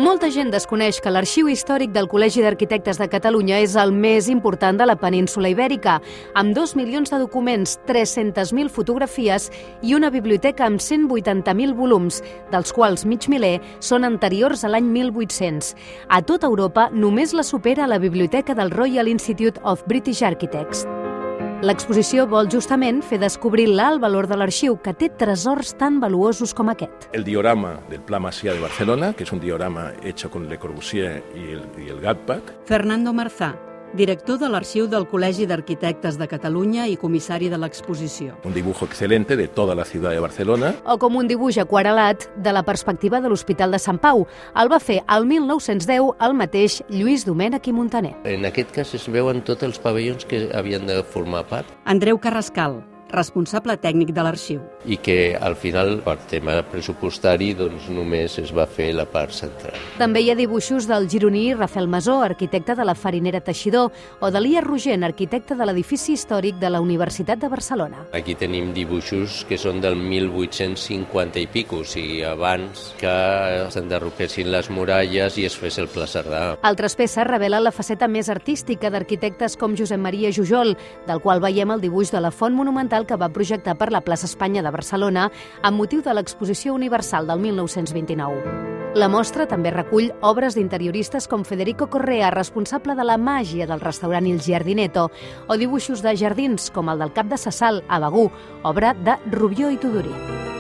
Molta gent desconeix que l'Arxiu Històric del Col·legi d'Arquitectes de Catalunya és el més important de la península ibèrica, amb 2 milions de documents, 300.000 fotografies i una biblioteca amb 180.000 volums, dels quals mig miler són anteriors a l'any 1800. A tota Europa només la supera la biblioteca del Royal Institute of British Architects. L'exposició vol justament fer descobrir l'alt valor de l'arxiu, que té tresors tan valuosos com aquest. El diorama del Pla Macià de Barcelona, que es un diorama hecho con Le Corbusier y el Gatpack. Fernando Marzá, director de l'Arxiu del Col·legi d'Arquitectes de Catalunya i comissari de l'exposició. Un dibujo excelente de toda la ciudad de Barcelona. O com un dibuix aquarelat de la perspectiva de l'Hospital de Sant Pau. El va fer el 1910 el mateix Lluís Domènech i Montaner. En aquest cas es veuen tots els pavellons que havien de formar part. Andreu Carrascal, responsable tècnic de l'arxiu. I que al final, per tema pressupostari, doncs només es va fer la part central. També hi ha dibuixos del gironí Rafael Masó, arquitecte de la Farinera Teixidor, o d'Elias Rogent, arquitecte de l'edifici històric de la Universitat de Barcelona. Aquí tenim dibuixos que són del 1850 i pico, o sigui, abans que s'enderroquessin les muralles i es fes el Pla Cerdà. Altres peces revelen la faceta més artística d'arquitectes com Josep Maria Jujol, del qual veiem el dibuix de la font monumental que va projectar per la plaça Espanya de Barcelona amb motiu de l'Exposició Universal del 1929. La mostra també recull obres d'interioristes com Federico Correa, responsable de la màgia del restaurant Il Giardinetto, o dibuixos de jardins com el del Cap de Sessal, a Begur, obra de Rubió i Tudurí.